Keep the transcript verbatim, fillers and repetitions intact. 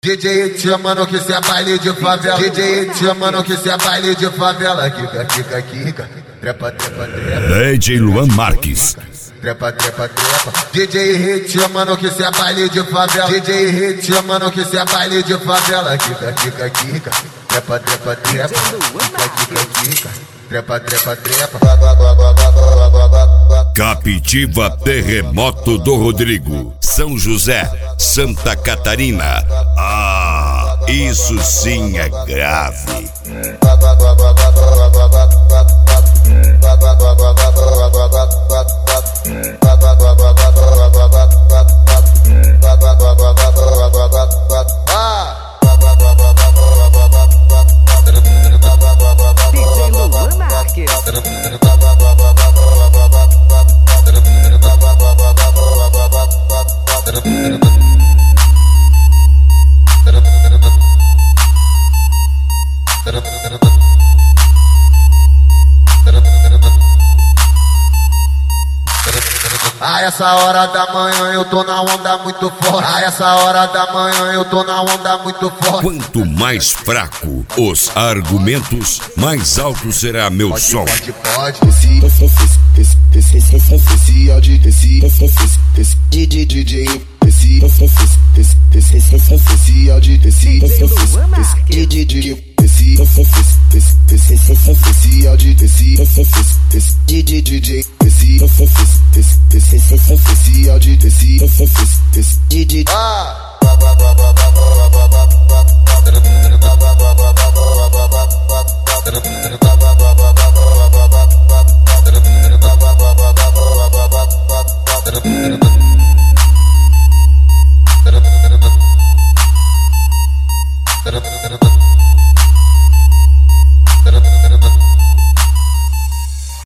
D J te chamando que cê é baile de favela. D J te chamando que cê é baile de favela. Kika, kika, kika. Trepa, trepa, trepa. D J Luan Marques. Trepa, trepa, trepa. D J te chamando que cê é baile de favela. D J te chamando que cê é baile de favela. Kika, kika, kika. Trepa, trepa, trepa. Kika, kika, kika. Trepa, trepa, trepa. Captiva Terremoto do Rodrigo, São José, Santa Catarina. Ah, isso sim é grave. D J Luan Marques. A essa hora da manhã eu tô na onda muito forte. A essa hora da manhã eu tô na onda muito forte. Quanto mais fraco os argumentos, mais alto será meu som. Pode, pode, Esse áudio, esse D J, esse esse áudio, esse Luan Marques. D J, esse esse áudio, esse D J, esse esse áudio, esse D J. Ah.